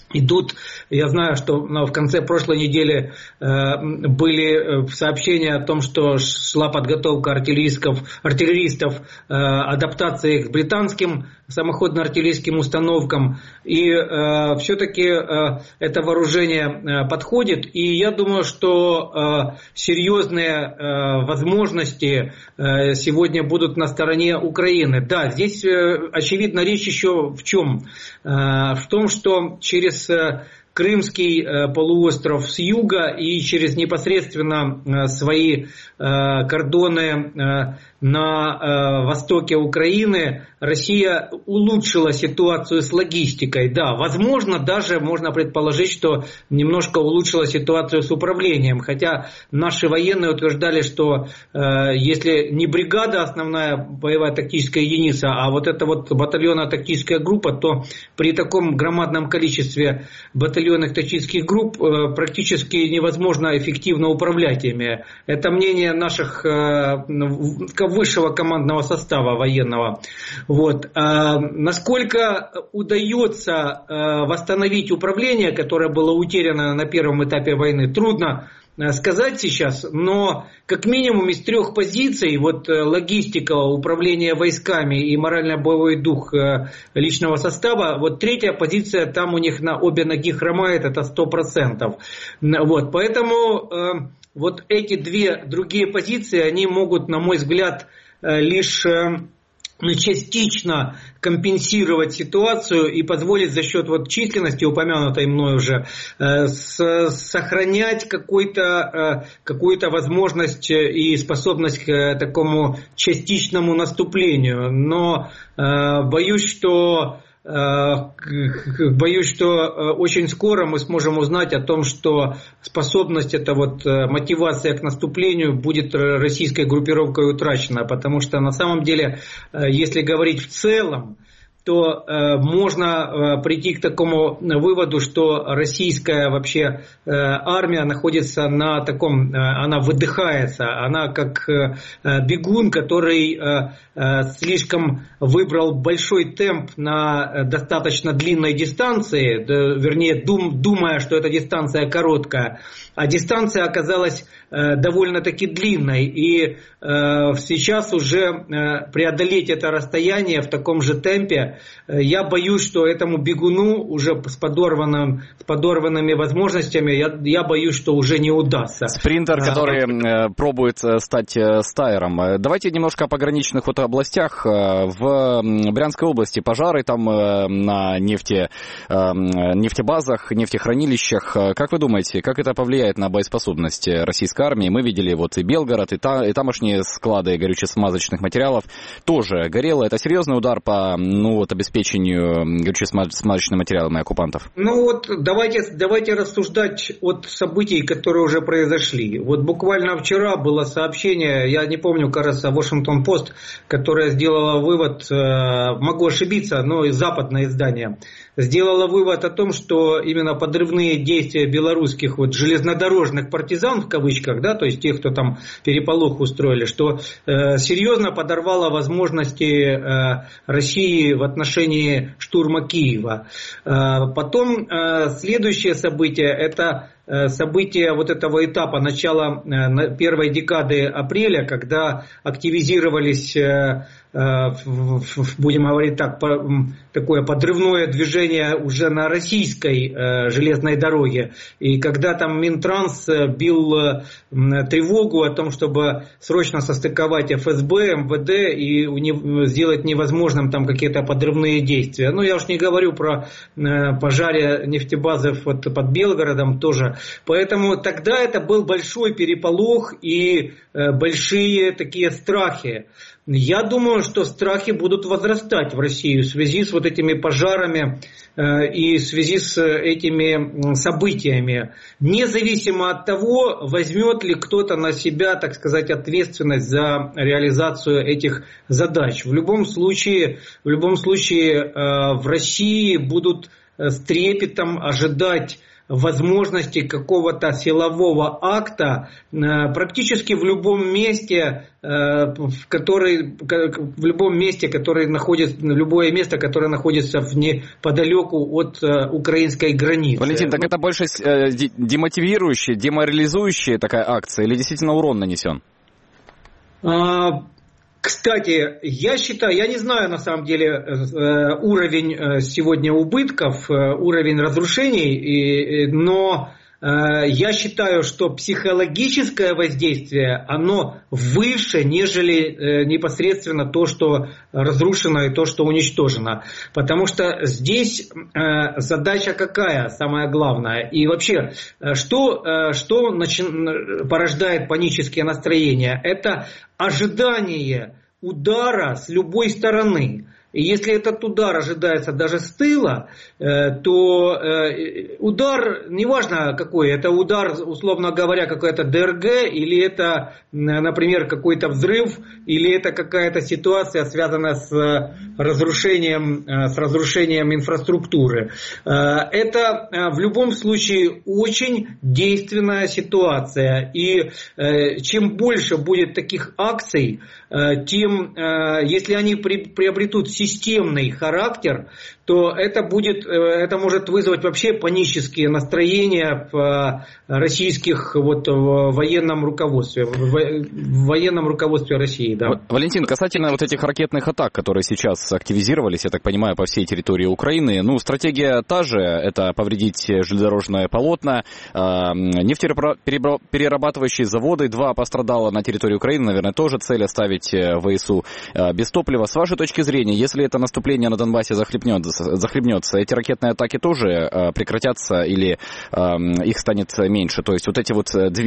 идут. Я знаю, что в конце прошлой недели были сообщения о том, что шла подготовка артиллеристов адаптации к британским самоходно-артиллерийским установкам. И все-таки это вооружение подходит. И я думаю, что серьезные возможности сегодня будут на стороне Украины. Да, здесь очевидно речь еще в чем? В том, что через Крымский полуостров с юга и через непосредственно свои кордоны на востоке Украины Россия улучшила ситуацию с логистикой. Да, возможно, даже можно предположить, что немножко улучшила ситуацию с управлением. Хотя наши военные утверждали, что если не бригада, основная боевая тактическая единица, а вот эта вот батальонно-тактическая группа, то при таком громадном количестве батальонных тактических групп практически невозможно эффективно управлять ими. Это мнение наших высшего командного состава военного. Вот. Насколько удается восстановить управление, которое было утеряно на первом этапе войны, трудно сказать сейчас, но как минимум из 3 позиций, вот логистика, управление войсками и морально-боевой дух личного состава, вот 3-я позиция там у них на обе ноги хромает, это 100%. Вот, поэтому вот эти 2 другие позиции, они могут, на мой взгляд, лишь частично компенсировать ситуацию и позволить за счет вот численности, упомянутой мной уже, сохранять какую-то возможность и способность к такому частичному наступлению. Но боюсь, что очень скоро мы сможем узнать о том, что способность, эта вот мотивация к наступлению будет российской группировкой утрачена. Потому что на самом деле, если говорить в целом, то можно прийти к такому выводу, что российская вообще армия находится на таком, она выдыхается, она как бегун, который слишком выбрал большой темп на достаточно длинной дистанции, вернее, думая, что эта дистанция короткая, а дистанция оказалась довольно-таки длинной, и сейчас уже преодолеть это расстояние в таком же темпе, я боюсь, что этому бегуну уже с подорванными возможностями, я боюсь, что уже не удастся. Спринтер, который пробует стать стайером. Давайте немножко о пограничных вот областях. В Брянской области пожары там на нефтебазах, нефтехранилищах. Как вы думаете, как это повлияет на боеспособность российской армии? Мы видели вот и Белгород, и тамошние склады горюче-смазочных материалов тоже горело. Это серьезный удар по обеспечению горюче-смазочными материалами оккупантов? Давайте рассуждать от событий, которые уже произошли. Вот буквально вчера было сообщение, я не помню, кажется, Washington Post, которое сделало вывод, могу ошибиться, но западное издание, сделало вывод о том, что именно подрывные действия белорусских железнодорожных партизан, в кавычках, да, то есть тех, кто там переполох устроили, что серьезно подорвало возможности России в отношении штурма Киева. Потом следующее событие, это события вот этого этапа начала первой декады апреля, когда активизировались, будем говорить так, такое подрывное движение уже на российской железной дороге. И когда там Минтранс бил тревогу о том, чтобы срочно состыковать ФСБ, МВД и сделать невозможным там какие-то подрывные действия. Ну, я уж не говорю про пожаре нефтебазы под Белгородом тоже. Поэтому тогда это был большой переполох и большие такие страхи. Я думаю, что страхи будут возрастать в России в связи с вот этими пожарами и в связи с этими событиями. Независимо от того, возьмет ли кто-то на себя, так сказать, ответственность за реализацию этих задач. В любом случае в России будут с трепетом ожидать возможности какого-то силового акта практически в любом месте, которое находится неподалеку от украинской границы. Валентин, так это больше демотивирующая, деморализующая такая акция или действительно урон нанесен? Кстати, я считаю, я не знаю на самом деле уровень сегодня убытков, уровень разрушений, но я считаю, что психологическое воздействие, оно выше, нежели непосредственно то, что разрушено и то, что уничтожено. Потому что здесь задача какая, самая главная? И вообще, что порождает панические настроения? Это ожидание удара с любой стороны. И если этот удар ожидается даже с тыла, то удар, неважно какой, это удар, условно говоря, какой-то ДРГ, или это, например, какой-то взрыв, или это какая-то ситуация, связанная с разрушением инфраструктуры. Это в любом случае очень действенная ситуация. И чем больше будет таких акций, тем, если они приобретут системный характер, то это может вызвать вообще панические настроения в российских в военном руководстве, в военном руководстве России. Да. Валентин, касательно вот этих ракетных атак, которые сейчас активизировались, я так понимаю, по всей территории Украины, стратегия та же, это повредить железнодорожное полотно, нефтеперерабатывающие заводы, 2 пострадало на территории Украины, наверное, тоже цель оставить ВСУ без топлива. С вашей точки зрения, если это наступление на Донбассе захлебнется, эти ракетные атаки тоже прекратятся или их станет меньше? То есть вот эти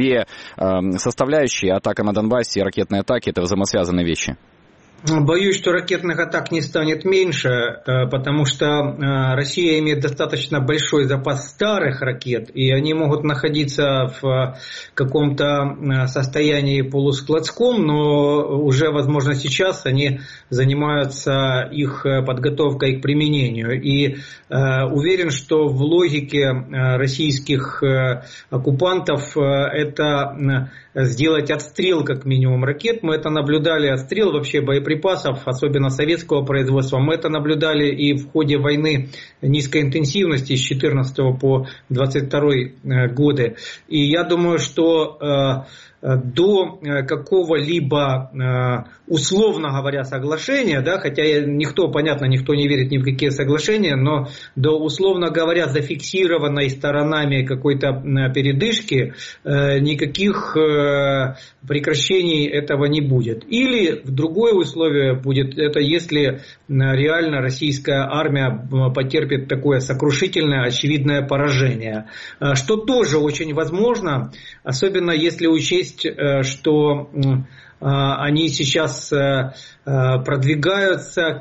2 составляющие, атака на Донбассе и ракетные атаки, это взаимосвязанные вещи? Боюсь, что ракетных атак не станет меньше, потому что Россия имеет достаточно большой запас старых ракет, и они могут находиться в каком-то состоянии полускладском, но уже, возможно, сейчас они занимаются их подготовкой к применению. И уверен, что в логике российских оккупантов это сделать отстрел, как минимум, ракет. Мы это наблюдали, отстрел вообще боеприпасов, особенно советского производства. Мы это наблюдали и в ходе войны низкой интенсивности с 14 по 22 годы. И я думаю, что до какого-либо, условно говоря, соглашения, да, хотя никто не верит ни в какие соглашения, но до, условно говоря, зафиксированной сторонами какой-то передышки никаких прекращений этого не будет. Или другое условие будет, это если реально российская армия потерпит такое сокрушительное, очевидное поражение, что тоже очень возможно, особенно если учесть, что они сейчас продвигаются,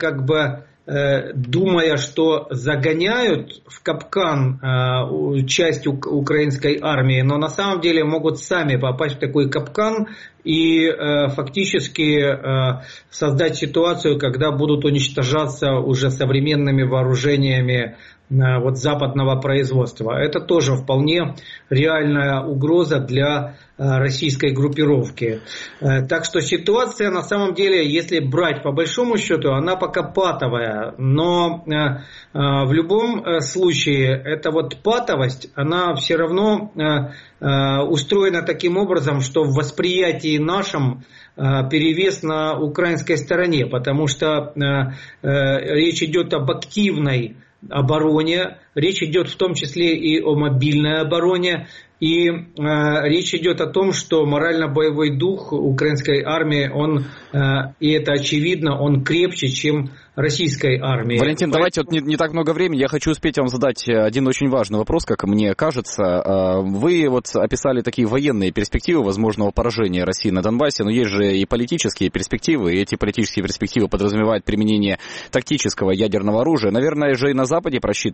думая, что загоняют в капкан часть украинской армии, но на самом деле могут сами попасть в такой капкан и фактически создать ситуацию, когда будут уничтожаться уже современными вооружениями западного производства. Это тоже вполне реальная угроза для российской группировки. Так что ситуация на самом деле, если брать по большому счету, она пока патовая. Но в любом случае эта патовость, она все равно устроена таким образом, что в восприятии нашем перевес на украинской стороне, потому что речь идет об активной обороне, речь идет в том числе и о мобильной обороне, и речь идет о том, что морально-боевой дух украинской армии, и это очевидно, он крепче, чем российской армии. Валентин, давайте не так много времени, я хочу успеть вам задать один очень важный вопрос, как мне кажется. Вы описали такие военные перспективы возможного поражения России на Донбассе, но есть же и политические перспективы, и эти политические перспективы подразумевают применение тактического ядерного оружия. Наверное же и на Западе просчитывают такие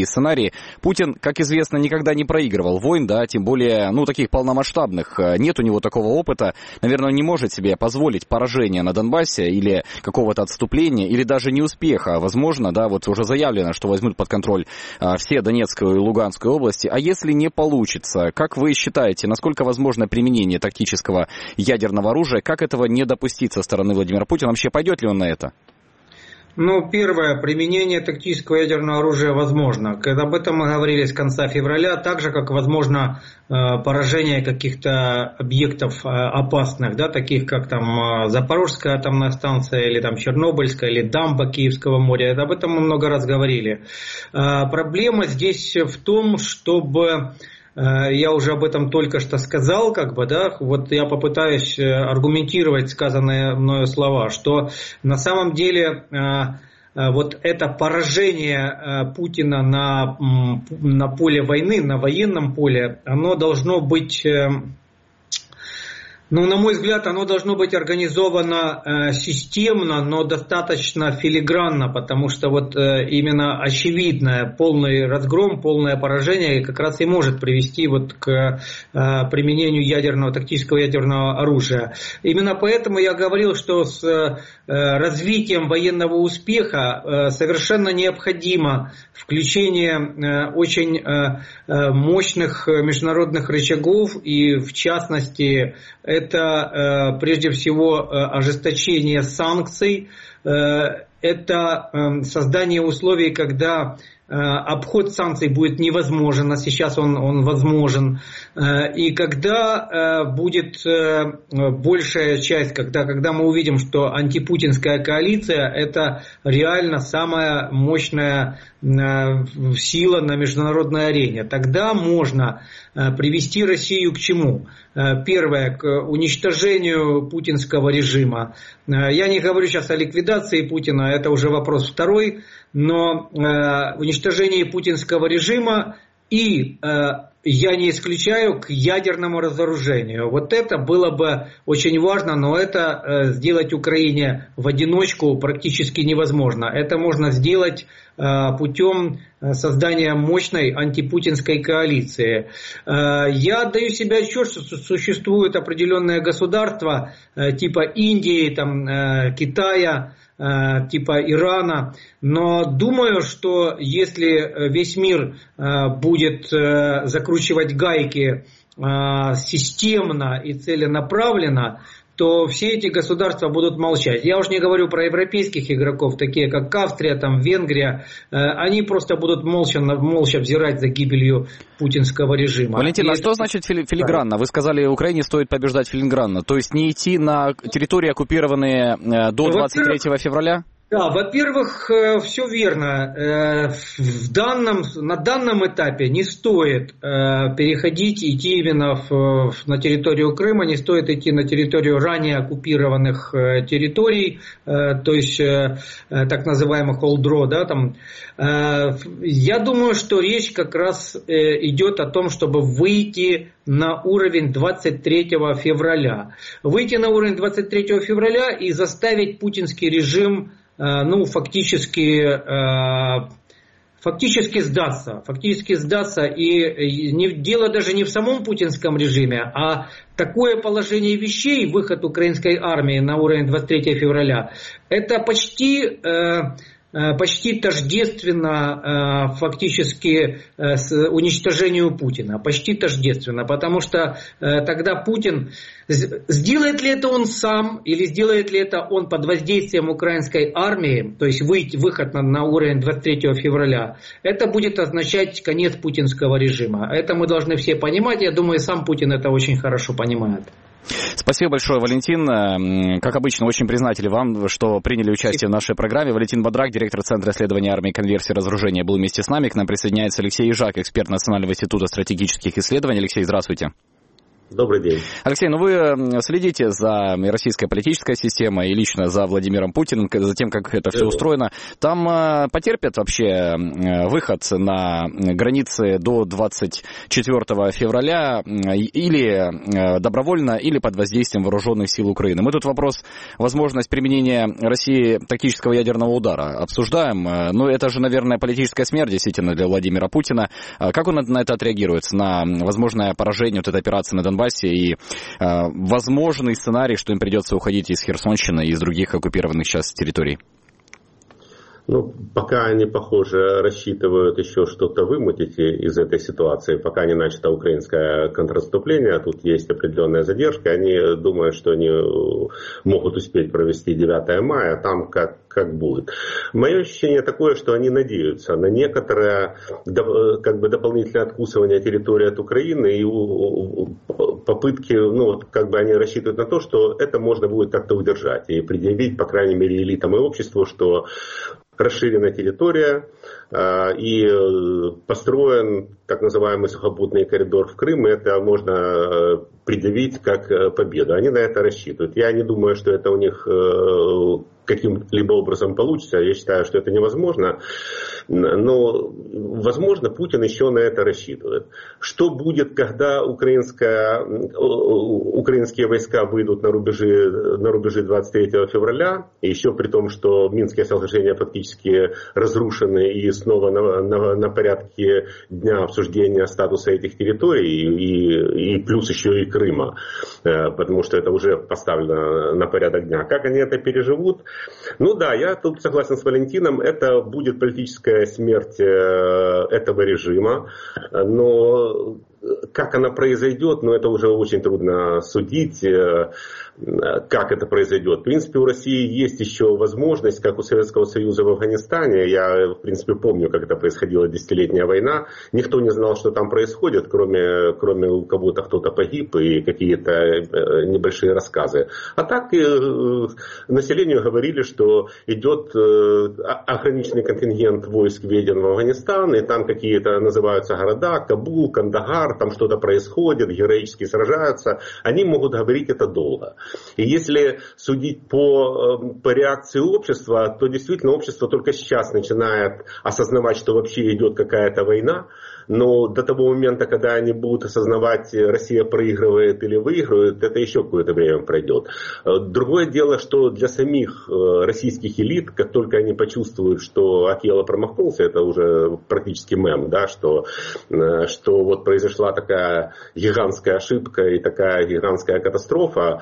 сценарии. Путин, как известно, никогда не проигрывал войн, да, тем более, таких полномасштабных. Нет у него такого опыта. Наверное, он не может себе позволить поражение на Донбассе или какого-то отступления, или даже неуспеха. Возможно, да, вот уже заявлено, что возьмут под контроль все Донецкую и Луганскую области. А если не получится, как вы считаете, насколько возможно применение тактического ядерного оружия? Как этого не допустить со стороны Владимира Путина? Вообще пойдет ли он на это? Первое, применение тактического ядерного оружия возможно. Об этом мы говорили с конца февраля, так же, как возможно поражение каких-то объектов опасных, да, таких как там Запорожская атомная станция, или там Чернобыльская, или дамба Киевского моря. Об этом мы много раз говорили. Проблема здесь в том, чтобы... Я уже об этом только что сказал, вот я попытаюсь аргументировать сказанные мною слова, что на самом деле вот это поражение Путина на поле войны, на военном поле, оно должно быть... на мой взгляд, оно должно быть организовано системно, но достаточно филигранно, потому что вот именно очевидное полный разгром, полное поражение как раз и может привести вот к применению тактического ядерного оружия. Именно поэтому я говорил, что с развитием военного успеха совершенно необходимо включение очень мощных международных рычагов, и в частности это прежде всего ожесточение санкций, это создание условий, когда обход санкций будет невозможен, а сейчас он возможен. И когда будет большая часть, когда мы увидим, что антипутинская коалиция – это реально самая мощная сила на международной арене, тогда можно привести Россию к чему? Первое, к уничтожению путинского режима. Я не говорю сейчас о ликвидации Путина, это уже вопрос второй, но уничтожение путинского режима и, я не исключаю, к ядерному разоружению. Вот это было бы очень важно, но это сделать Украине в одиночку практически невозможно. Это можно сделать путем создания мощной антипутинской коалиции. Я отдаю себе отчет, что существуют определенные государства типа Индии, Китая, типа Ирана, но думаю, что если весь мир будет закручивать гайки системно и целенаправленно, то все эти государства будут молчать. Я уж не говорю про европейских игроков, такие как Австрия, Венгрия. Они просто будут молча взирать за гибелью путинского режима. Валентин, что значит филигранно? Вы сказали, Украине стоит побеждать филигранно. То есть не идти на территории, оккупированные до 23 февраля? Да, во-первых, все верно. На данном этапе не стоит идти именно на территорию Крыма, не стоит идти на территорию ранее оккупированных территорий, то есть так называемых Олдро. Я думаю, что речь как раз идет о том, чтобы выйти на уровень 23 февраля. Выйти на уровень 23 февраля и заставить путинский режим фактически сдаться. И дело даже не в самом путинском режиме, а такое положение вещей, выход украинской армии на уровень 23 февраля, это почти тождественно фактически с уничтожению Путина. Почти тождественно. Потому что тогда Путин... Сделает ли это он сам, или сделает ли это он под воздействием украинской армии, то есть выход на уровень 23 февраля, это будет означать конец путинского режима. Это мы должны все понимать. Я думаю, сам Путин это очень хорошо понимает. Спасибо большое, Валентин. Как обычно, очень признателен вам, что приняли участие в нашей программе. Валентин Бадрак, директор Центра исследования армии, конверсии и разоружения, был вместе с нами. К нам присоединяется Алексей Ежак, эксперт Национального института стратегических исследований. Алексей, здравствуйте. Добрый день. Алексей, ну вы следите за российской политической системой и лично за Владимиром Путиным, за тем, как это все устроено. Там потерпят вообще выход на границы до 24 февраля или добровольно, или под воздействием вооруженных сил Украины? Мы тут вопрос, возможность применения России тактического ядерного удара обсуждаем. Ну, это же, наверное, политическая смерть действительно для Владимира Путина. Как он на это отреагирует, на возможное поражение вот этой операции на Донбассе и возможный сценарий, что им придется уходить из Херсонщины и из других оккупированных сейчас территорий? Ну, пока они, похоже, рассчитывают еще что-то вымутить из этой ситуации, пока не начато украинское контрнаступление, тут есть определенная задержка, они думают, что они могут успеть провести 9 мая, там как будет. Мое ощущение такое, что они надеются на некоторое как бы дополнительное откусывание территории от Украины и попытки, ну, как бы они рассчитывают на то, что это можно будет как-то удержать и предъявить, по крайней мере, элитам и обществу, что расширена территория и построен так называемый сухопутный коридор в Крым, и это можно предъявить как победу. Они на это рассчитывают. Я не думаю, что это у них каким-либо образом получится. Я считаю, что это невозможно. Но, возможно, Путин еще на это рассчитывает. Что будет, когда украинские войска выйдут на рубежи 23 февраля, и еще при том, что Минские соглашения фактически разрушены и снова на порядке дня обсуждения статуса этих территорий, и плюс еще и Крыма, потому что это уже поставлено на порядок дня. Как они это переживут? Ну да, я тут согласен с Валентином, это будет политическая смерть этого режима, но как она произойдет, ну это уже очень трудно судить, как это произойдет. В принципе, у России есть еще возможность, как у Советского Союза в Афганистане. Я, в принципе, помню, как это происходила десятилетняя война. Никто не знал, что там происходит, кроме у кого-то кто-то погиб и какие-то небольшие рассказы. А так населению говорили, что идет ограниченный контингент войск введен в Афганистан, и там какие-то называются города, Кабул, Кандагар, там что-то происходит, героически сражаются. Они могут говорить это долго. И если судить по реакции общества, то действительно общество только сейчас начинает осознавать, что вообще идет какая-то война. Но до того момента, когда они будут осознавать, Россия проигрывает или выигрывает, это еще какое-то время пройдет. Другое дело, что для самих российских элит, как только они почувствуют, что Акела промахнулся, это уже практически мем, да, что вот произошла такая гигантская ошибка и такая гигантская катастрофа,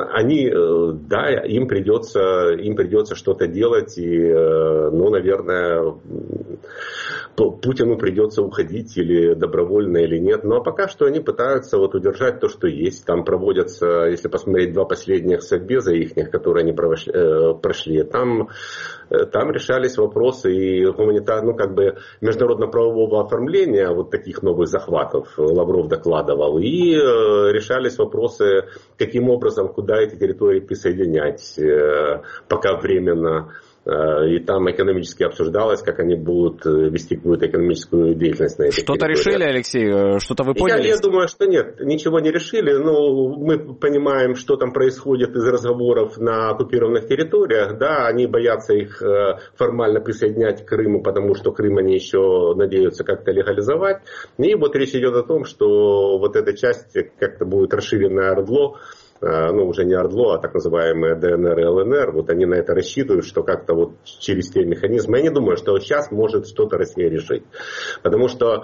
им придется что-то делать, и, ну, наверное, Путину придется уходить или добровольно, или нет. Ну, а пока что они пытаются вот удержать то, что есть. Там проводятся, если посмотреть 2 последних совбеза ихних, которые они прошли, там решались вопросы и международно-правового оформления вот таких новых захватов, Лавров докладывал, и решались вопросы, каким образом, куда эти территории присоединять, пока временно. И там экономически обсуждалось, как они будут вести какую-то экономическую деятельность на этих Что-то решили, Алексей? Что-то вы поняли? Я думаю, что нет, ничего не решили. Но мы понимаем, что там происходит из разговоров на оккупированных территориях. Да, они боятся их формально присоединять к Крыму, потому что Крым они еще надеются как-то легализовать. И вот речь идет о том, что вот эта часть как-то будет расширенная ОРДЛО, ну, уже не ОРДЛО, а так называемые ДНР и ЛНР, вот они на это рассчитывают, что как-то вот через те механизмы. Я не думаю, что сейчас может что-то Россия решить. Потому что,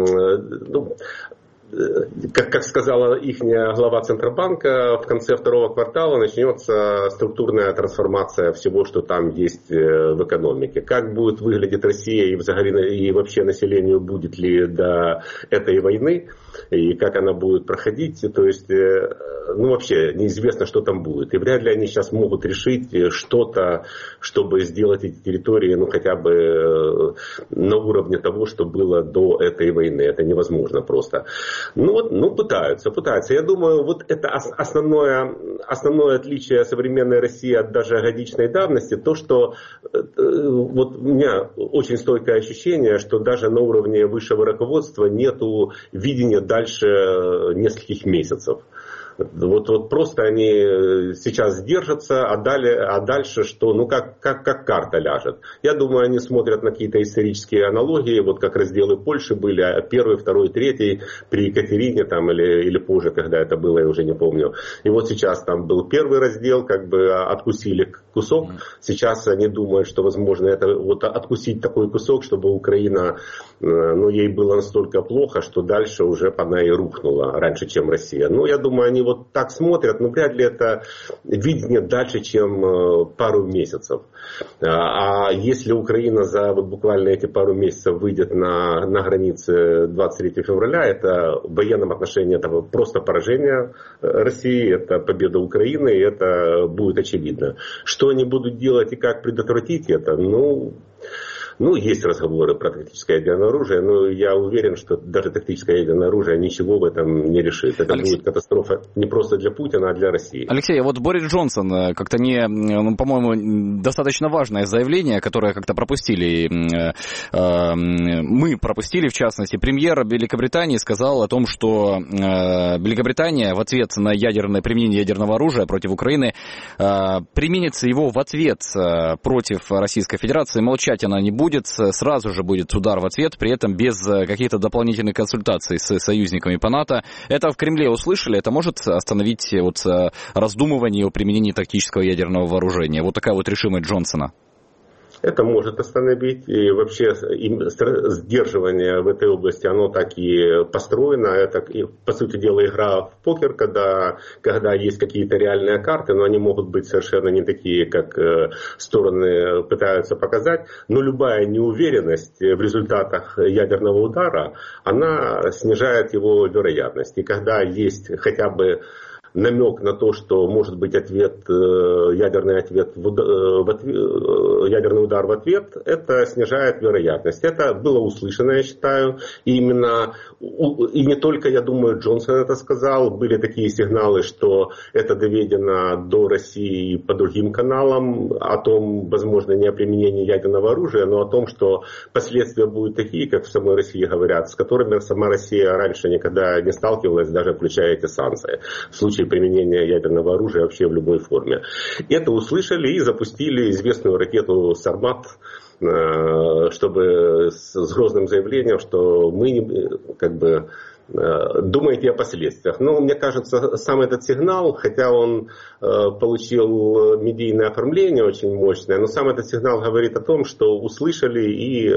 как сказала ихняя глава Центробанка, в конце 2-го квартала начнется структурная трансформация всего, что там есть в экономике. Как будет выглядеть Россия и вообще населению, будет ли до этой войны, и как она будет проходить, то есть, ну, вообще неизвестно, что там будет. И вряд ли они сейчас могут решить что-то, чтобы сделать эти территории, ну, хотя бы на уровне того, что было до этой войны. Это невозможно просто. Ну, пытаются. Я думаю, вот это основное отличие современной России от даже годичной давности, то, что вот у меня очень стойкое ощущение, что даже на уровне высшего руководства нету видения дальше нескольких месяцев. Вот просто они сейчас держатся, а дальше что? Ну, как карта ляжет. Я думаю, они смотрят на какие-то исторические аналогии, вот как разделы Польши были, первый, второй, третий при Екатерине там, или позже, когда это было, я уже не помню. И вот сейчас там был первый раздел, как бы откусили кусок. Сейчас они думают, что возможно это вот откусить такой кусок, чтобы Украина, ну, ей было настолько плохо, что дальше уже она и рухнула раньше, чем Россия. Ну, я думаю, они вот так смотрят, но вряд ли это видение дальше, чем пару месяцев. А если Украина за вот буквально эти пару месяцев выйдет на границе 23 февраля, это в военном отношении это просто поражение России, это победа Украины, и это будет очевидно. Что они будут делать и как предотвратить это, ну, есть разговоры про тактическое ядерное оружие, но я уверен, что даже тактическое ядерное оружие ничего в этом не решит. Это будет катастрофа не просто для Путина, а для России. Алексей, вот Борис Джонсон, как-то по-моему, достаточно важное заявление, которое как-то пропустили, мы пропустили, в частности. Премьер Великобритании сказал о том, что Великобритания в ответ на применение ядерного оружия против Украины применится его в ответ против Российской Федерации. Молчать она не будет. Сразу же будет удар в ответ, при этом без каких-то дополнительных консультаций с союзниками по НАТО. Это в Кремле услышали, это может остановить вот раздумывание о применении тактического ядерного вооружения. Вот такая вот решимость Джонсона. Это может остановить, и вообще сдерживание в этой области, оно так и построено. Это, по сути дела, игра в покер, когда есть какие-то реальные карты, но они могут быть совершенно не такие, как стороны пытаются показать. Но любая неуверенность в результатах ядерного удара, она снижает его вероятность. И когда есть хотя бы намек на то, что может быть ядерный удар в ответ, это снижает вероятность. Это было услышано, я считаю, и не только, я думаю, Джонсон это сказал, были такие сигналы, что это доведено до России по другим каналам, о том, возможно, не о применении ядерного оружия, но о том, что последствия будут такие, как в самой России говорят, с которыми сама Россия раньше никогда не сталкивалась, даже включая эти санкции. В случае применения ядерного оружия вообще в любой форме. Это услышали и запустили известную ракету «Сармат», чтобы с грозным заявлением, что мы думаете о последствиях. Но мне кажется, сам этот сигнал, хотя он получил медийное оформление очень мощное, но сам этот сигнал говорит о том, что услышали и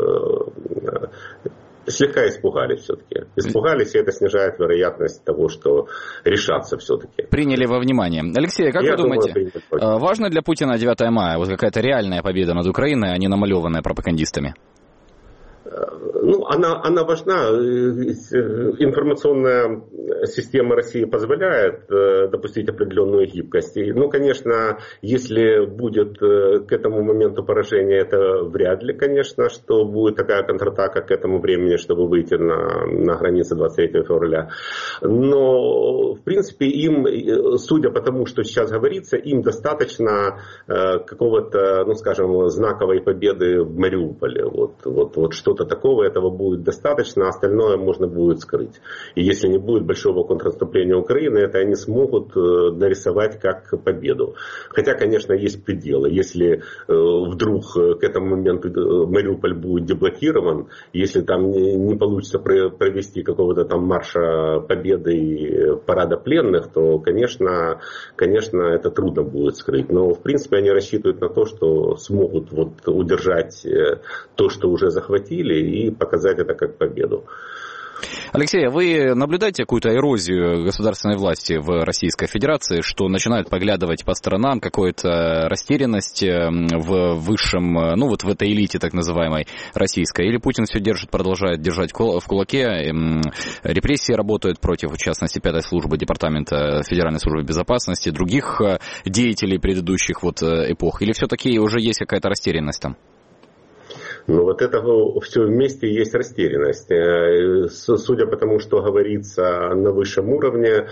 слегка испугались все-таки. Испугались, и это снижает вероятность того, что решатся все-таки. Приняли во внимание. Алексей, как вы думаете, важно для Путина 9 мая? Вот какая-то реальная победа над Украиной, а не намалеванная пропагандистами? Ну, она важна. Информационная система России позволяет допустить определенную гибкость. Ну, конечно, если будет к этому моменту поражения, это вряд ли, конечно, что будет такая контратака к этому времени, чтобы выйти на границы 23 февраля. Но, в принципе, им, судя по тому, что сейчас говорится, им достаточно какого-то, ну, скажем, знаковой победы в Мариуполе. Вот что-то такого, этого будет достаточно, остальное можно будет скрыть. И если не будет большого контрнаступления Украины, это они смогут нарисовать как победу. Хотя, конечно, есть пределы. Если вдруг к этому моменту Мариуполь будет деблокирован, если там не получится провести какого-то там марша победы и парада пленных, то, конечно, это трудно будет скрыть. Но, в принципе, они рассчитывают на то, что смогут удержать то, что уже захватили, и показать это как победу. Алексей, а вы наблюдаете какую-то эрозию государственной власти в Российской Федерации, что начинают поглядывать по сторонам, какую-то растерянность в высшем, ну вот в этой элите так называемой российской? Или Путин все продолжает держать в кулаке, репрессии работают против, в частности, 5-й службы Департамента Федеральной службы безопасности, других деятелей предыдущих эпох? Или все-таки уже есть какая-то растерянность там? Но вот это все вместе есть растерянность. Судя по тому, что говорится на высшем уровне,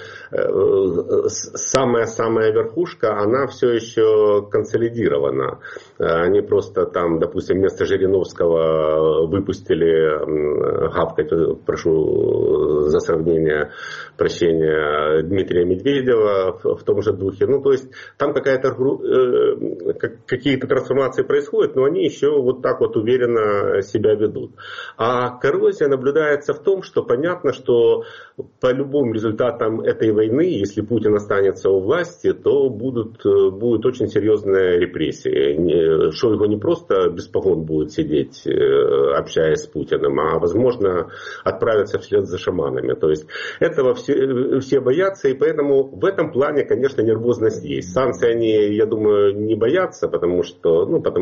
самая верхушка, она все еще консолидирована. Они просто там, допустим, вместо Жириновского выпустили, гавкать, прошу за сравнение, прощения, Дмитрия Медведева в том же духе. Ну, то есть там какие-то трансформации происходят, но они еще вот так вот уверенно себя ведут. А коррозия наблюдается в том, что понятно, что по любым результатам этой войны, если Путин останется у власти, то будут очень серьезные репрессии. Шойгу не просто без погон будет сидеть, общаясь с Путиным, а возможно отправиться вслед за шаманами. То есть этого все боятся, и поэтому в этом плане, конечно, нервозность есть. Санкции они, я думаю, не боятся, потому что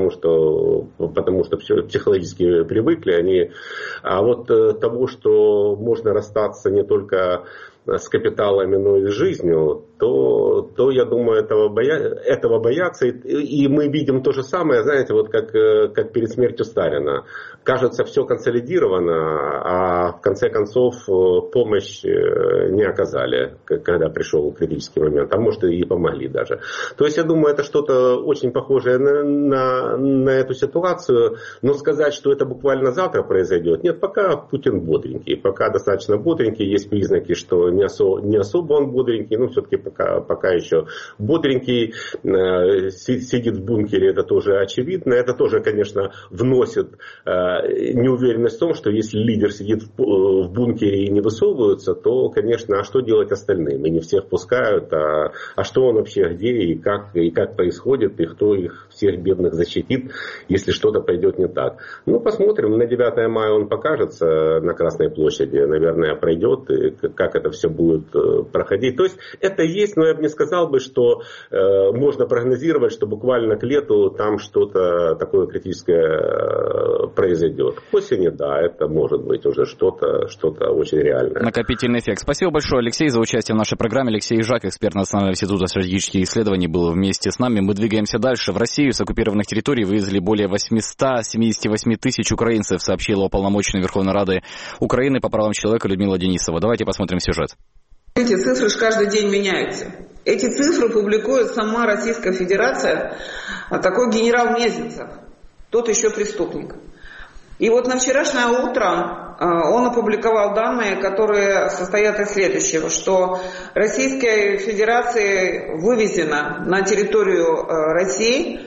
психологически привыкли. А вот того, что можно расстаться не только с капиталами, но и с жизнью, то я думаю, этого боятся. И мы видим то же самое, знаете, вот как перед смертью Сталина. Кажется, все консолидировано, а в конце концов помощь не оказали, когда пришел критический момент, а может и помогли даже. То есть я думаю, это что-то очень похожее на эту ситуацию, но сказать, что это буквально завтра произойдет, нет, пока Путин бодренький, пока достаточно бодренький, есть признаки, что не особо он бодренький, но все-таки пока еще бодренький, сидит в бункере, это тоже очевидно, это тоже, конечно, вносит неуверенность в том, что если лидер сидит в бункере и не высовывается, то, конечно, а что делать остальным? И не всех пускают, а что он вообще, где и как происходит, и кто их всех бедных защитит, если что-то пойдет не так. Ну, посмотрим, на 9 мая он покажется на Красной площади, наверное, пройдет, и как это все будет проходить. То есть это есть, но я бы не сказал бы, что можно прогнозировать, что буквально к лету там что-то такое критическое произойдет. К осени, да, это может быть уже что-то очень реальное. Накопительный эффект. Спасибо большое, Алексей, за участие в нашей программе. Алексей Жак, эксперт Национального института стратегических исследований, был вместе с нами. Мы двигаемся дальше. В Россию с оккупированных территорий вывезли более 878 тысяч украинцев, сообщила уполномоченная Верховной Рады Украины по правам человека Людмила Денисова. Давайте посмотрим сюжет. Эти цифры же каждый день меняются. Эти цифры публикует сама Российская Федерация, такой генерал Мезенцев, тот еще преступник. И вот на вчерашнее утро он опубликовал данные, которые состоят из следующего, что Российской Федерации вывезено на территорию России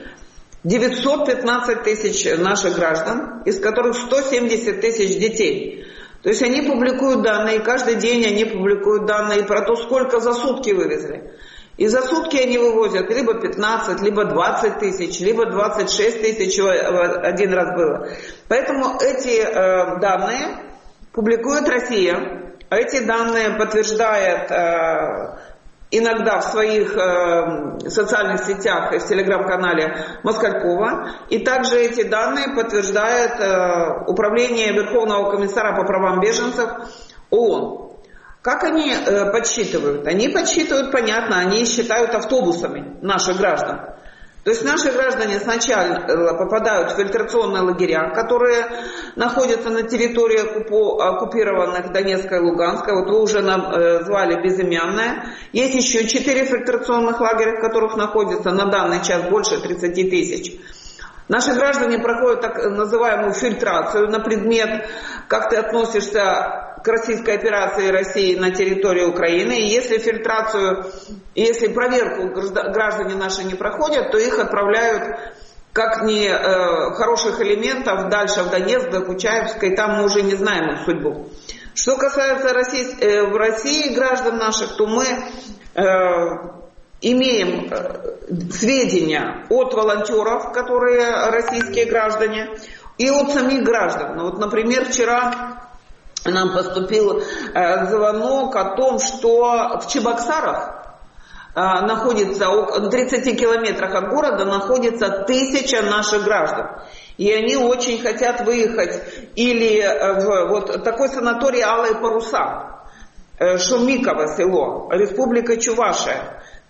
915 тысяч наших граждан, из которых 170 тысяч детей. То есть они публикуют данные, каждый день они публикуют данные про то, сколько за сутки вывезли. И за сутки они вывозят либо 15, либо 20 тысяч, либо 26 тысяч один раз было. Поэтому эти данные публикует Россия. Эти данные подтверждает иногда в своих социальных сетях и в телеграм-канале Москалькова. И также эти данные подтверждает Управление Верховного комиссара по правам беженцев ООН. Как они подсчитывают? Они подсчитывают, понятно, они считают автобусами наших граждан. То есть наши граждане сначала попадают в фильтрационные лагеря, которые находятся на территории оккупированных Донецка и Луганска. Вот вы уже назвали безымянное. Есть еще 4 фильтрационных лагеря, в которых находится на данный час больше 30 тысяч. Наши граждане проходят так называемую фильтрацию на предмет, как ты относишься к российской операции России на территории Украины. И если проверку граждане наши не проходят, то их отправляют как не хороших элементов дальше в Донецк, до Кучаевска, и там мы уже не знаем их судьбу. Что касается в России граждан наших, то мы имеем сведения от волонтеров, которые российские граждане, и от самих граждан. Вот, например, вчера нам поступил звонок о том, что в Чебоксарах находится, в 30 километрах от города находится 1000 наших граждан. И они очень хотят выехать или в вот такой санаторий «Алые паруса», Шумиково село, Республика Чувашия.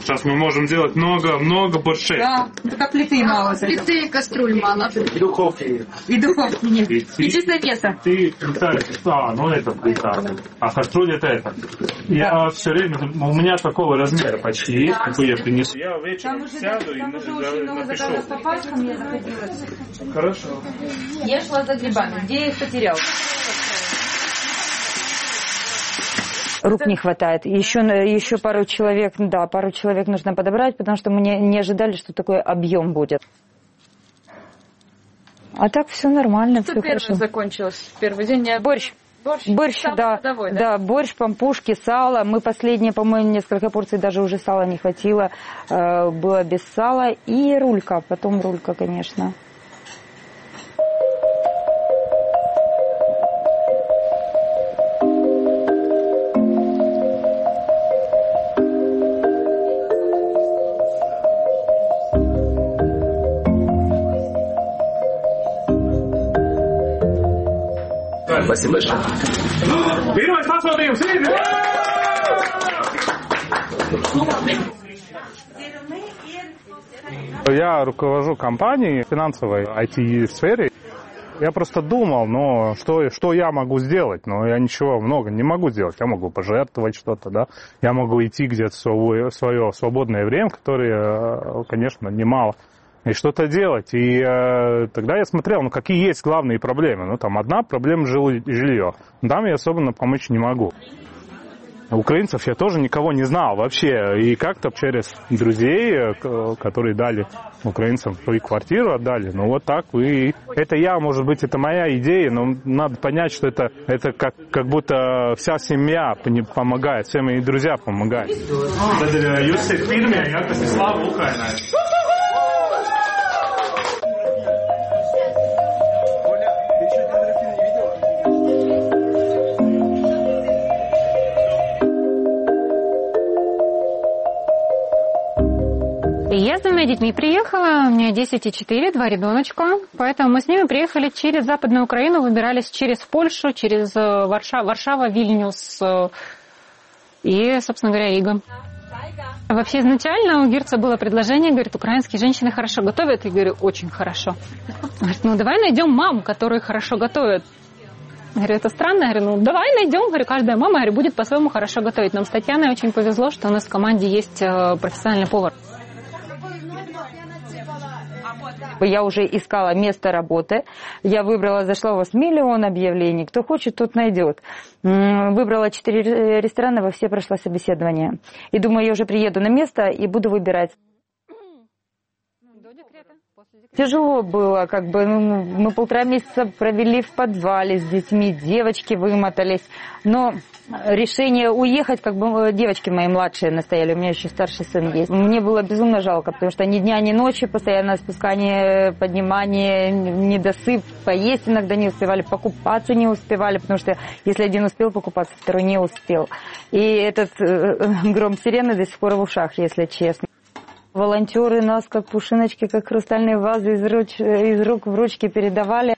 Сейчас мы можем делать много борщей. Да, только плиты мало. Плиты и кастрюль мало. И духовки. И духовки нет. И чистое место. Ты это плита. А кастрюля это. Я все время, у меня такого размера почти есть, какой я принесу. Я вечером сяду и напишу. По пачкам я заходила. Хорошо. Я шла за грибами. Где я их потерял? Рук не хватает. Еще пару человек нужно подобрать, потому что мы не ожидали, что такой объем будет. А так все нормально, все хорошо. Закончилось первый день. Борщ, да, борщ, пампушки, сало. Мы последние, по-моему, несколько порций даже уже сала не хватило. Было без сала и рулька, потом рулька, конечно. Спасибо большое. Я руковожу компанией финансовой IT-сфере. Я просто думал, что я могу сделать, но я ничего много не могу сделать. Я могу пожертвовать что-то, да. Я могу идти где-то в свое свободное время, которое, конечно, немало, и что-то делать. И тогда я смотрел, какие есть главные проблемы. Там одна проблема — жилье. Там я особенно помочь не могу. Украинцев я тоже никого не знал вообще. И как-то через друзей, которые дали украинцам свою квартиру, отдали. Вот так. И это может быть, это моя идея, но надо понять, что это как будто вся семья помогает, все мои друзья помогают. Я с двумя детьми приехала, у меня 10 и 4, 2 ребеночка, поэтому мы с ними приехали через Западную Украину, выбирались через Польшу, через Варшава, Вильнюс и, собственно говоря, Рига. Вообще изначально у Гирца было предложение, говорит, украинские женщины хорошо готовят, я говорю, очень хорошо. Говорит, давай найдем мам, которые хорошо готовят. Я говорю, это странно. Я говорю, давай найдем. Говорю, каждая мама будет по-своему хорошо готовить. Нам с Татьяной очень повезло, что у нас в команде есть профессиональный повар. Я уже искала место работы. Я зашла, у вас миллион объявлений. Кто хочет, тот найдет. Выбрала 4 ресторана, во все прошла собеседование. И думаю, я уже приеду на место и буду выбирать. Тяжело было, мы 1,5 месяца провели в подвале с детьми, девочки вымотались. Но решение уехать, девочки мои младшие настояли, у меня еще старший сын есть. Мне было безумно жалко, потому что ни дня, ни ночи, постоянно спускание, поднимание, недосып, поесть иногда не успевали, покупаться не успевали, потому что если один успел покупаться, второй не успел. И этот гром сирены до сих пор в ушах, если честно. Волонтеры нас, как пушиночки, как хрустальные вазы из рук в ручки передавали.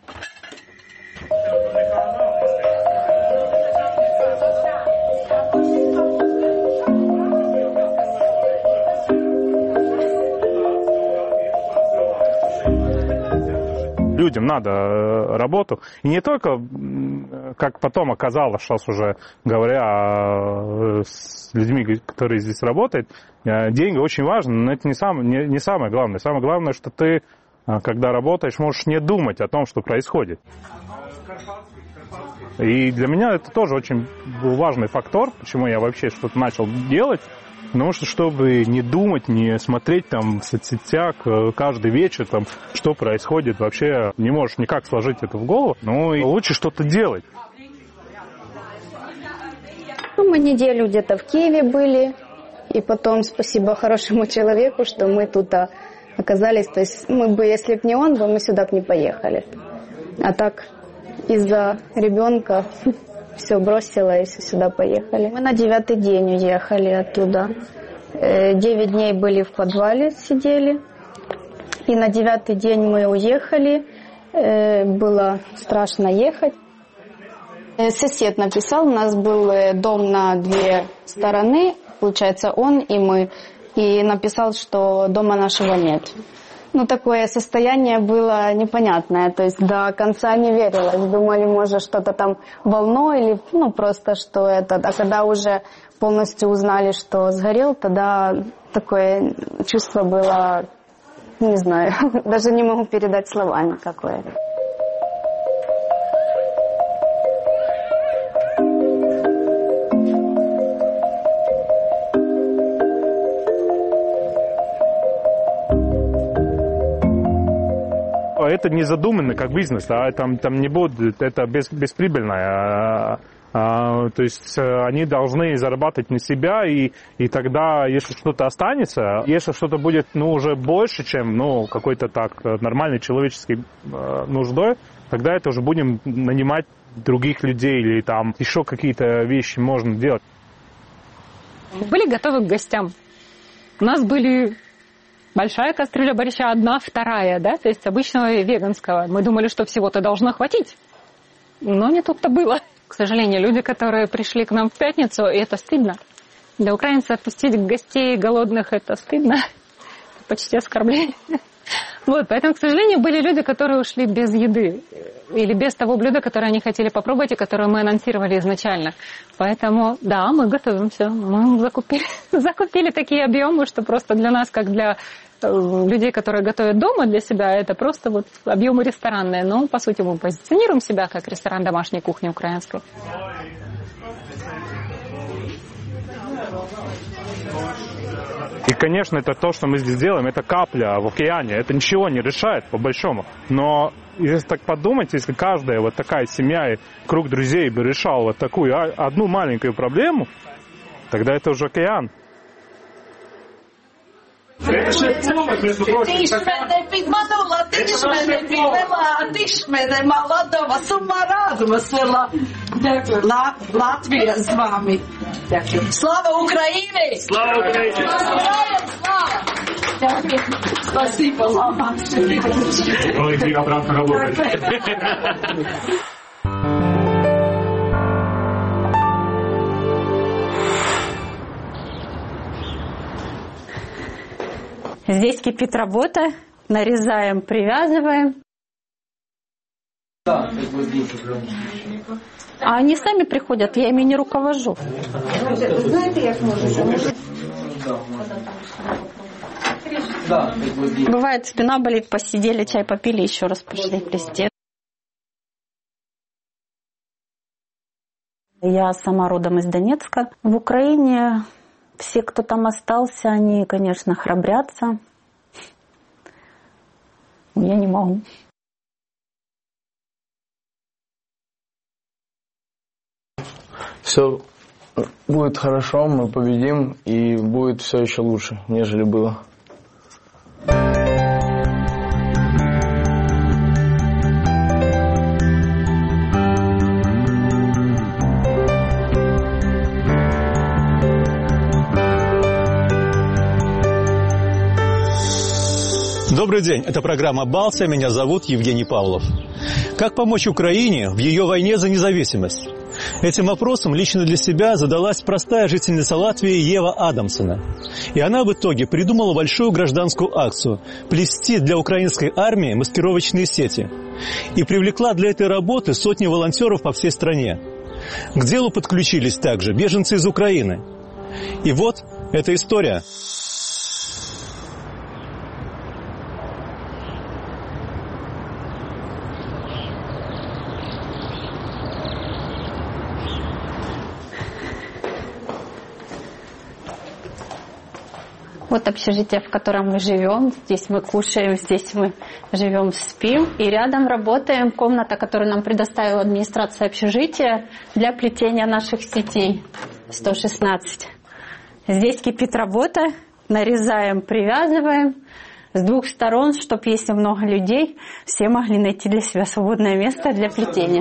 Людям надо работу. И не только, как потом оказалось, сейчас уже говоря с людьми, которые здесь работают, деньги очень важны, но это не самое главное. Самое главное, что ты, когда работаешь, можешь не думать о том, что происходит. И для меня это тоже очень был важный фактор, почему я вообще что-то начал делать. Потому что, чтобы не думать, не смотреть в соцсетях каждый вечер, что происходит, вообще не можешь никак сложить это в голову. И лучше что-то делать. Мы неделю где-то в Киеве были. И потом, спасибо хорошему человеку, что мы тут оказались. То есть мы бы, если бы не он, мы сюда бы не поехали. А так из-за ребенка все бросила и сюда поехали. Мы на 9-й день уехали оттуда. 9 дней были в подвале, сидели. И на 9-й день мы уехали. Было страшно ехать. Сосед написал, у нас был дом на 2 стороны. получается, он и мы, и написал, что дома нашего нет. Ну, такое состояние было непонятное, то есть до конца не верилось. Думали, может, что-то там волной или, ну, просто что это. А когда уже полностью узнали, что сгорел, тогда такое чувство было, не знаю, даже не могу передать словами какое. Это не задумано как бизнес, да, там не будет, это бесприбыльное. То есть они должны зарабатывать на себя, и тогда, если что-то останется, если что-то будет, ну, уже больше, чем, ну, какой-то так нормальной человеческой нуждой, тогда это уже будем нанимать других людей или там еще какие-то вещи можно делать. Были готовы к гостям. У нас были большая кастрюля борща, одна, вторая, да, то есть обычного веганского. Мы думали, что всего-то должно хватить, но не тут-то было. К сожалению, люди, которые пришли к нам в пятницу, и это стыдно. Для украинцев отпустить гостей голодных, это стыдно. Почти оскорбление. Вот, поэтому, к сожалению, были люди, которые ушли без еды или без того блюда, которое они хотели попробовать и которое мы анонсировали изначально. Поэтому, да, мы готовимся. Мы закупили такие объемы, что просто для нас, как для людей, которые готовят дома для себя, это просто вот объемы ресторанные. Но, по сути, мы позиционируем себя как ресторан домашней кухни украинской. И, конечно, это то, что мы здесь делаем, это капля в океане, это ничего не решает, по большому. Но если так подумать, если каждая вот такая семья и круг друзей бы решал вот такую одну маленькую проблему, тогда это уже океан. Это же повод, между прочим. Ты ж мене підманула, ти ж мене підвела, ти ж мене молодого з ума разом свела. Латвія з вами. Дякую. Слава Україні! Слава Україні! Слава! Дякую. Спасибо вам. Ой, ты обратно работаешь. Здесь кипит работа, нарезаем, привязываем. Да, а они сами приходят, я ими не руковожу. Знаете, як можу? Бывает, спина болит, посидели, чай попили, еще раз пошли плести. Я сама родом из Донецка. В Украине все, кто там остался, они, конечно, храбрятся. Я не могу. Все будет хорошо, мы победим, и будет все еще лучше, нежели было. Добрый день, это программа «Балция», меня зовут Евгений Павлов. Как помочь Украине в ее войне за независимость? Этим вопросом лично для себя задалась простая жительница Латвии Ева Адамсона. И она в итоге придумала большую гражданскую акцию – плести для украинской армии маскировочные сети. И привлекла для этой работы сотни волонтеров по всей стране. К делу подключились также беженцы из Украины. И вот эта история. Вот общежитие, в котором мы живем. Здесь мы кушаем, здесь мы живем, спим. И рядом работаем. Комната, которую нам предоставила администрация общежития для плетения наших сетей. 116. Здесь кипит работа. Нарезаем, привязываем. С двух сторон, чтобы, если много людей, все могли найти для себя свободное место для плетения.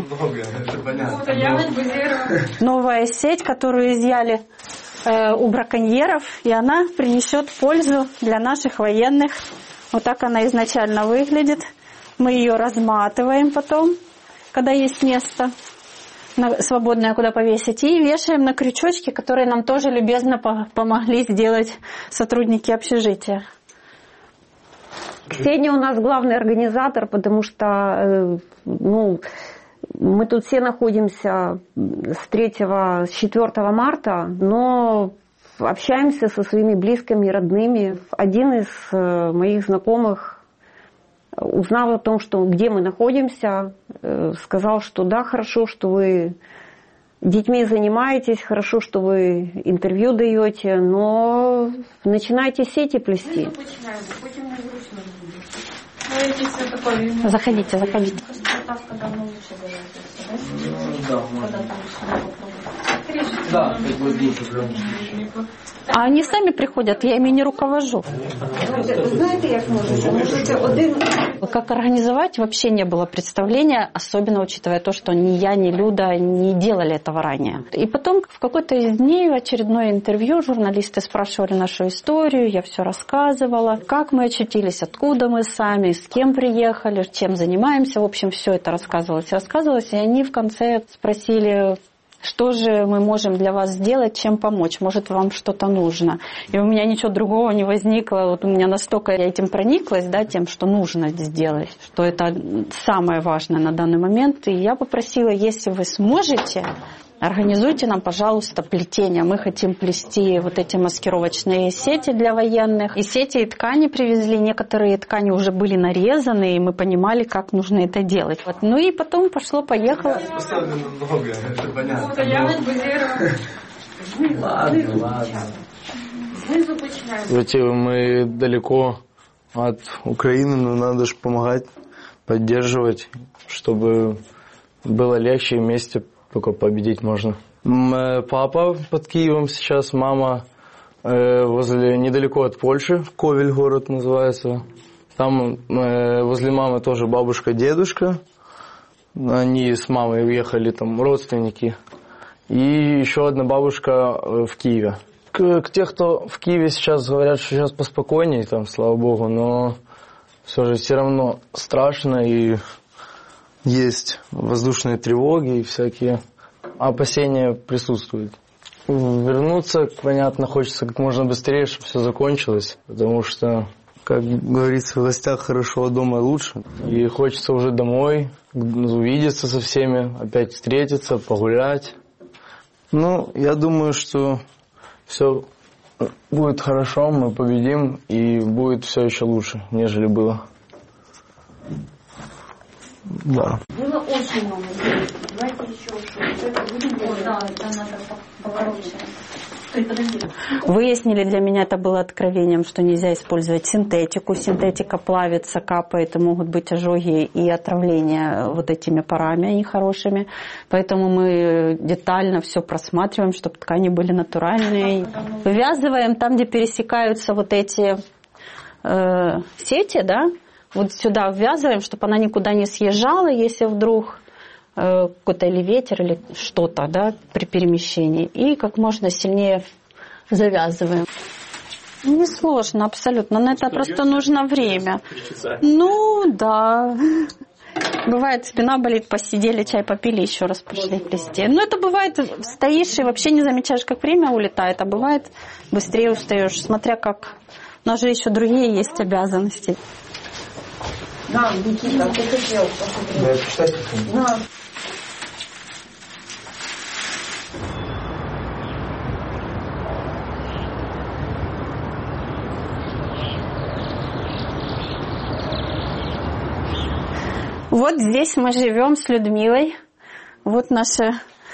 Новая сеть, которую изъяли у браконьеров, и она принесет пользу для наших военных. Вот так она изначально выглядит. Мы ее разматываем потом, когда есть место. свободное, куда повесить, и вешаем на крючочки, которые нам тоже любезно помогли сделать сотрудники общежития. Ксения у нас главный организатор, потому что мы тут все находимся с 4 марта, но общаемся со своими близкими, родными. Один из моих знакомых, узнав о том, где мы находимся, сказал, что да, хорошо, что вы детьми занимаетесь, хорошо, что вы интервью даете, но начинайте сети плести. Заходите. Да, так будет лучше прям. А они сами приходят, я ими не руковожу. Знаете, як можете? Как организовать, вообще не было представления, особенно учитывая то, что ни я, ни Люда не делали этого ранее. И потом в какой-то из дней в очередное интервью журналисты спрашивали нашу историю, я все рассказывала, как мы очутились, откуда мы сами, с кем приехали, чем занимаемся. В общем, все это рассказывалось, и они в конце спросили, что же мы можем для вас сделать, чем помочь, может, вам что-то нужно. И у меня ничего другого не возникло, вот у меня настолько я этим прониклась, да, тем, что нужно сделать, что это самое важное на данный момент. И я попросила, если вы сможете, организуйте нам, пожалуйста, плетение. Мы хотим плести вот эти маскировочные сети для военных. И сети и ткани привезли. Некоторые ткани уже были нарезаны, и мы понимали, как нужно это делать. Вот. Ну и потом пошло-поехало. Ладно. Мы далеко от Украины, но надо же помогать, поддерживать, чтобы было легче и вместе только победить можно. Папа под Киевом сейчас, мама недалеко от Польши, Ковель город называется. Там возле мамы тоже бабушка, дедушка. Они с мамой уехали, там родственники. И еще одна бабушка в Киеве. К тех, кто в Киеве сейчас говорят, что сейчас поспокойнее, там, слава богу, но все равно страшно и есть воздушные тревоги и всякие опасения присутствуют. Вернуться, понятно, хочется как можно быстрее, чтобы все закончилось, потому что, как говорится, в властях хорошо, а дома лучше. И хочется уже домой, увидеться со всеми, опять встретиться, погулять. Я думаю, что все будет хорошо, мы победим, и будет все еще лучше, нежели было. Да. Было очень много людей. Давайте еще это будем делать. Да, это надо поворочить. Выяснили, для меня это было откровением, что нельзя использовать синтетику. Синтетика плавится, капает, и могут быть ожоги и отравления вот этими парами нехорошими. Поэтому мы детально все просматриваем, чтобы ткани были натуральные. Вывязываем там, где пересекаются вот эти сети, да, вот сюда ввязываем, чтобы она никуда не съезжала, если вдруг какой-то или ветер, или что-то, да, при перемещении. И как можно сильнее завязываем. Несложно, абсолютно. На это просто нужно время. Да. Бывает, спина болит, посидели, чай попили, еще раз пошли плести. Это бывает, стоишь и вообще не замечаешь, как время улетает, а бывает, быстрее устаешь, смотря как. У нас же еще другие есть обязанности. Да, Никита, ты хотел посмотреть. Да. Вот здесь мы живем с Людмилой. Вот наши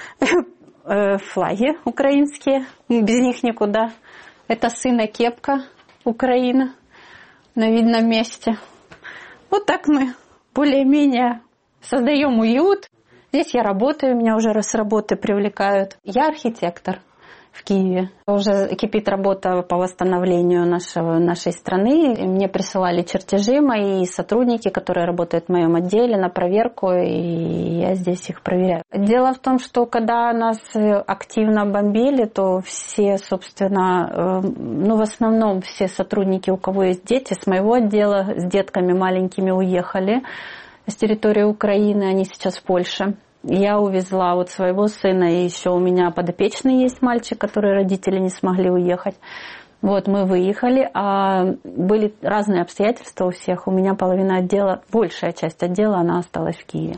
флаги украинские. Без них никуда. Это сына кепка Украина на видном месте. Вот так мы более-менее создаем уют. Здесь я работаю, меня уже с работы привлекают. Я архитектор в Киеве. Уже кипит работа по восстановлению нашей страны. И мне присылали чертежи мои сотрудники, которые работают в моем отделе, на проверку, и я здесь их проверяю. Дело в том, что когда нас активно бомбили, то все, собственно, в основном все сотрудники, у кого есть дети, с моего отдела, с детками маленькими уехали с территории Украины, они сейчас в Польше. Я увезла вот своего сына, и еще у меня подопечный есть мальчик, который родители не смогли уехать. Вот мы выехали, а были разные обстоятельства у всех. У меня половина отдела, большая часть отдела, она осталась в Киеве.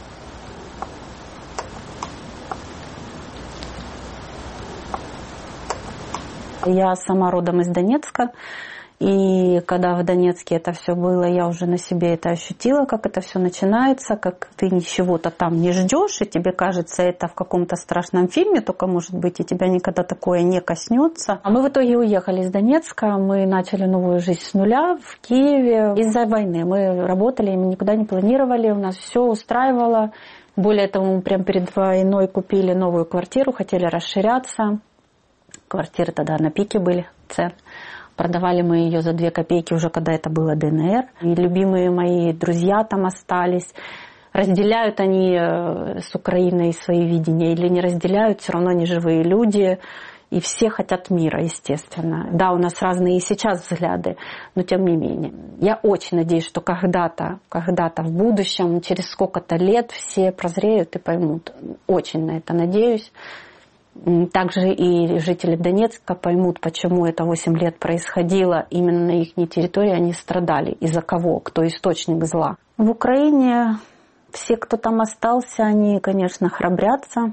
Я сама родом из Донецка. И когда в Донецке это все было, я уже на себе это ощутила, как это все начинается, как ты ничего-то там не ждешь, и тебе кажется, это в каком-то страшном фильме только может быть, и тебя никогда такое не коснется. А мы в итоге уехали из Донецка, мы начали новую жизнь с нуля в Киеве из-за войны. Мы работали, мы никуда не планировали, у нас все устраивало. Более того, мы прямо перед войной купили новую квартиру, хотели расширяться. Квартиры тогда на пике были цен. Продавали мы ее за 2 копейки уже, когда это было ДНР. И любимые мои друзья там остались. Разделяют они с Украиной свои видения или не разделяют, все равно они живые люди. И все хотят мира, естественно. Да, у нас разные и сейчас взгляды, но тем не менее. Я очень надеюсь, что когда-то в будущем, через сколько-то лет все прозреют и поймут. Очень на это надеюсь. Также и жители Донецка поймут, почему это 8 лет происходило именно на их территории, они страдали. Из-за кого? Кто источник зла? В Украине все, кто там остался, они, конечно, храбрятся.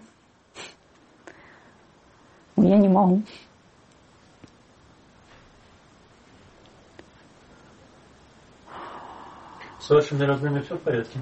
Но я не могу. С вашими родными все в порядке?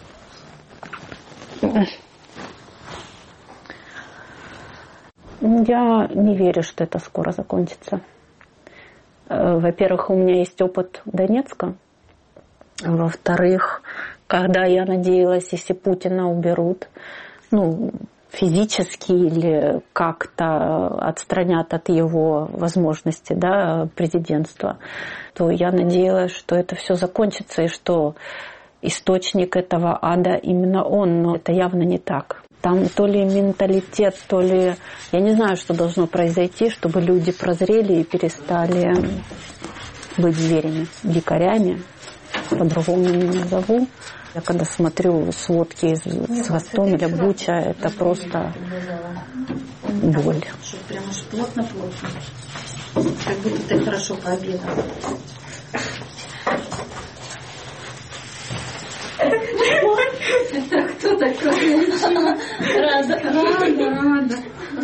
Я не верю, что это скоро закончится. Во-первых, у меня есть опыт Донецка. Во-вторых, когда я надеялась, если Путина уберут, физически или как-то отстранят от его возможности, президентства, то я надеялась, что это все закончится и что источник этого ада именно он. Но это явно не так. Там то ли менталитет, то ли... Я не знаю, что должно произойти, чтобы люди прозрели и перестали быть зверями, дикарями. По-другому не назову. Я когда смотрю сводки из Гостомеля, Буча, это просто боль. Прям уж плотно-плотно. Как будто ты хорошо пообедала. Это кто такой? Рада.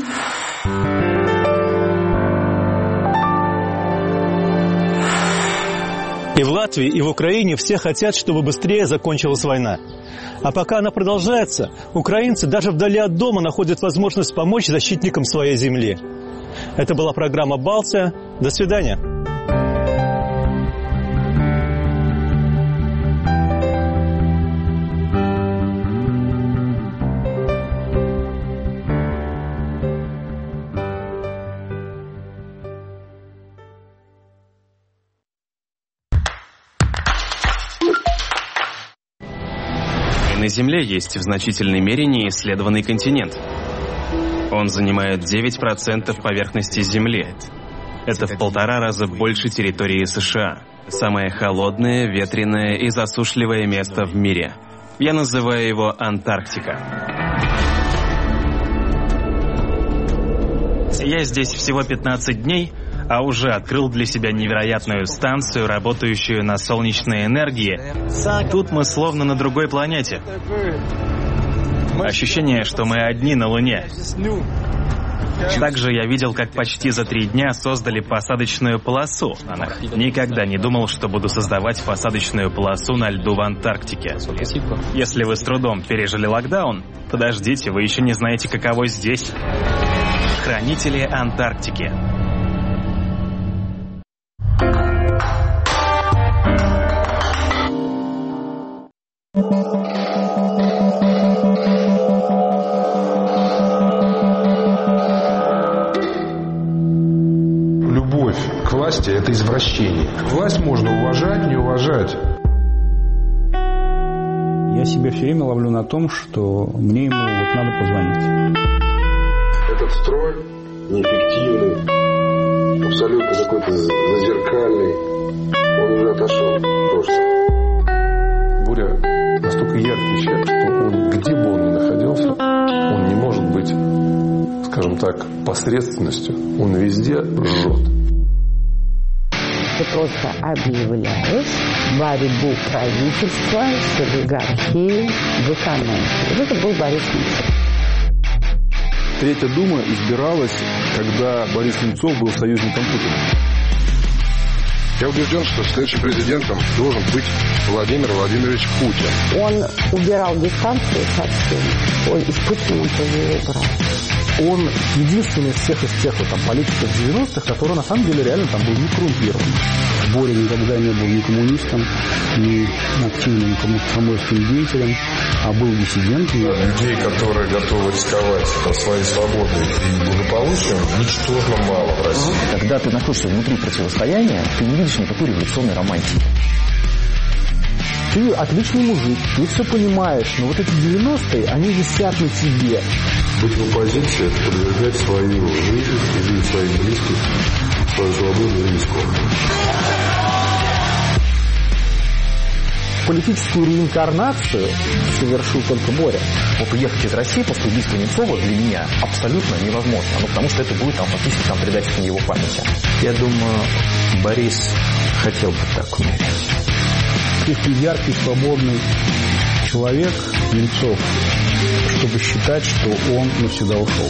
И в Латвии, и в Украине все хотят, чтобы быстрее закончилась война. А пока она продолжается, украинцы даже вдали от дома находят возможность помочь защитникам своей земли. Это была программа «Балция». До свидания. На Земле есть в значительной мере неисследованный континент. Он занимает 9% поверхности Земли. Это в 1,5 раза больше территории США. Самое холодное, ветреное и засушливое место в мире. Я называю его Антарктика. Я здесь всего 15 дней, а уже открыл для себя невероятную станцию, работающую на солнечной энергии. Тут мы словно на другой планете. Ощущение, что мы одни на Луне. Также я видел, как почти за 3 дня создали посадочную полосу. Никогда не думал, что буду создавать посадочную полосу на льду в Антарктике. Если вы с трудом пережили локдаун, подождите, вы еще не знаете, каково здесь. Хранители Антарктики. Любовь к власти – это извращение. Власть можно уважать, не уважать. Я себя все время ловлю на том, что мне ему надо позвонить. Этот строй неэффективный, абсолютно какой-то зазеркальный, он уже отошел в прошлое. Буря настолько яркий человек, что он, где бы он ни находился, он не может быть, скажем так, посредственностью. Он везде жжет. Ты просто объявляешь борьбу правительства с олигархией в экономике. Вот это был Борис Немцов. Третья дума избиралась, когда Борис Немцов был союзником Путина. Я убежден, что следующим президентом должен быть Владимир Владимирович Путин. Он убирал дистанцию со всеми. Он из Путина тоже его брал. Он единственный из всех вот, там, политиков 90-х, который на самом деле реально там был не коррумпирован. Боря никогда не был ни коммунистом, ни активным комсомольским деятелем, а был диссидентом. Людей, которые готовы рисковать своей свободой и благополучием, ничтожно мало в России. Когда ты находишься внутри противостояния, ты не видишь никакой революционной романтики. Ты отличный мужик, ты все понимаешь, но вот эти 90-е, они висят на тебе. Быть в оппозиции – это подвергать свою жизнь и жизнь своих близких, свою свободу риску. Политическую реинкарнацию совершил только Боря. Вот уехать из России после убийства Немцова для меня абсолютно невозможно. Ну, потому что это будет фактически предательством его памяти. Я думаю, Борис хотел бы так умереть. Слишком яркий, свободный человек Немцов, чтобы считать, что он навсегда ушел.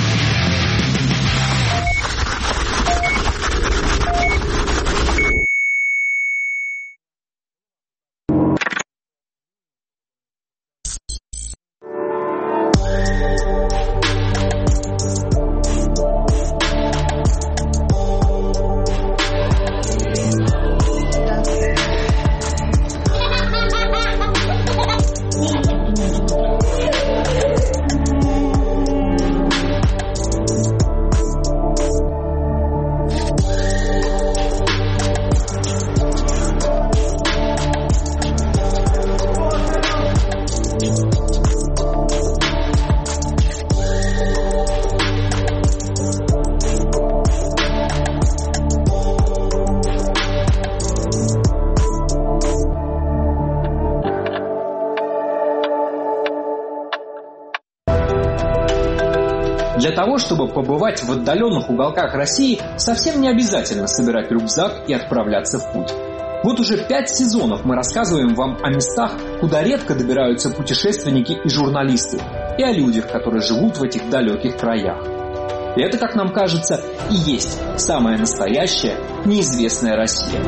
Для того, чтобы побывать в отдаленных уголках России, совсем не обязательно собирать рюкзак и отправляться в путь. Вот уже 5 сезонов мы рассказываем вам о местах, куда редко добираются путешественники и журналисты, и о людях, которые живут в этих далеких краях. И это, как нам кажется, и есть самая настоящая, неизвестная Россия.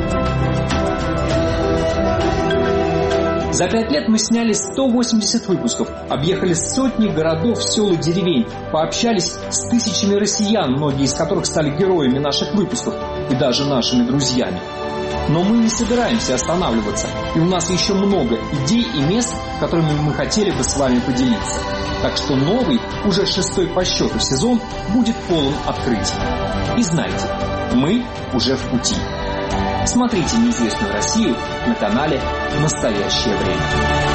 За 5 лет мы сняли 180 выпусков, объехали сотни городов, сел и деревень, пообщались с тысячами россиян, многие из которых стали героями наших выпусков и даже нашими друзьями. Но мы не собираемся останавливаться, и у нас еще много идей и мест, которыми мы хотели бы с вами поделиться. Так что новый, уже 6-й по счету сезон будет полон открытий. И знайте, мы уже в пути. Смотрите «Неизвестную Россию» на канале «Настоящее время».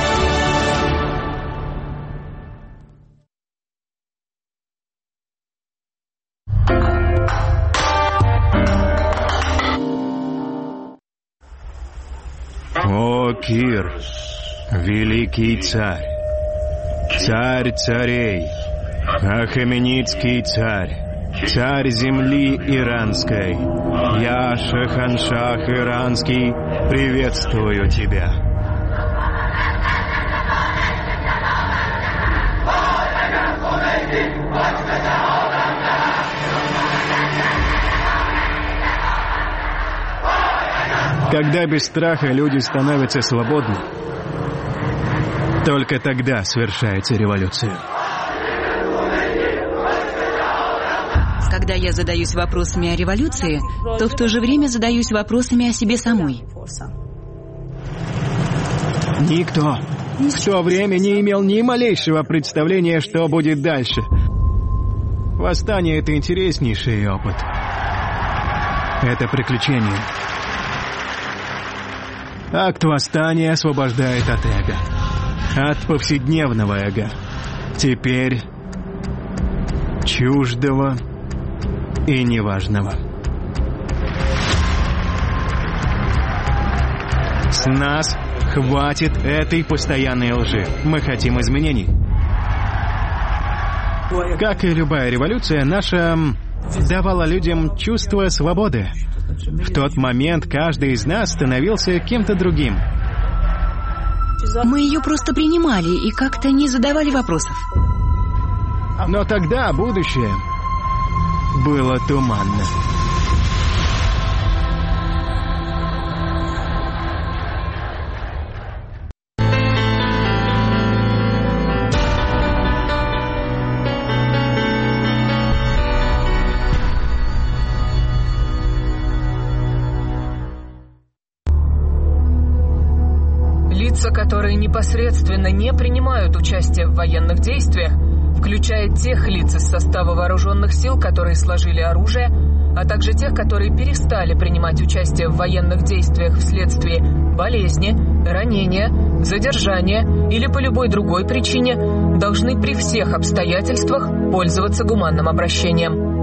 О, Кир, великий царь, царь царей, Ахеменидский царь, царь земли иранской, я, Шаханшах иранский, приветствую тебя. Когда без страха люди становятся свободны, только тогда совершается революция. Когда я задаюсь вопросами о революции, то в то же время задаюсь вопросами о себе самой. Никто в то время не имел ни малейшего представления, что будет дальше. Восстание — это интереснейший опыт. Это приключение. Акт восстания освобождает от эго. От повседневного эго. Теперь чуждого и неважного. С нас Хватит этой постоянной лжи. Мы хотим изменений. Как и любая революция, наша давала людям чувство свободы. В тот момент каждый из нас становился кем-то другим. Мы ее просто принимали и как-то не задавали вопросов. Но тогда будущее было туманно. Лица, которые непосредственно не принимают участие в военных действиях, включая тех лиц из состава вооруженных сил, которые сложили оружие, а также тех, которые перестали принимать участие в военных действиях вследствие болезни, ранения, задержания или по любой другой причине, должны при всех обстоятельствах пользоваться гуманным обращением.